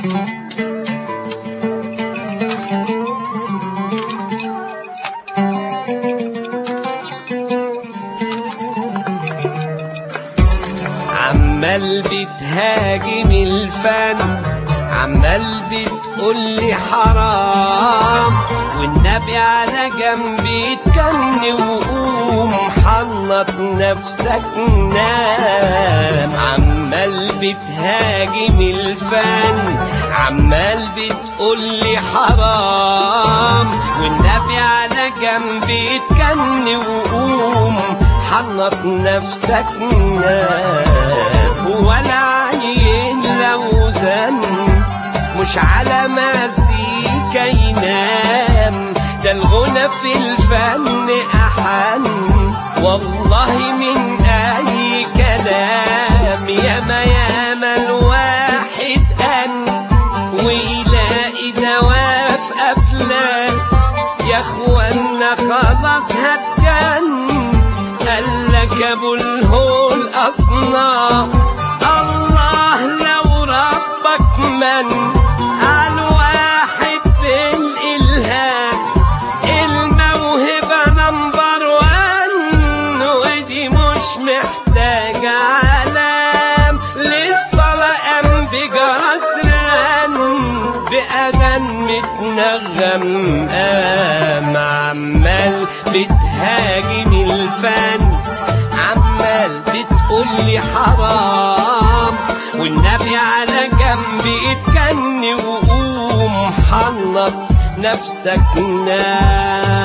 عمال بتهاجم الفن، عمال بتقولي حرام، والنبي على جنب يتكن وقوم حنط نفسك نام. عمال بتهاجم الفن، عمال بتقولي حرام، والنبي على جنب يتكن وقوم حنط نفسك نام. ولا عين لو زن مش على مزيكا ينام، ده الغنى في الفن أحن والله من أي كلام. ياما ياما الواحد أن ويلاقي دواء في أفلام، يا اخوانا خلاص هتجن قالك ابو الهول أصنام. الله لو ربك من عالواحد بالإلهام، الموهبة نمبر 1 ودي مش محتاجة علام. للصلاة قام بجرس رن بأذان متنغم قام. عمال بتهاجم الفن، عمال بتقولي حرام، والنبي على جنب اتكن وقوم حنط نفسك نام.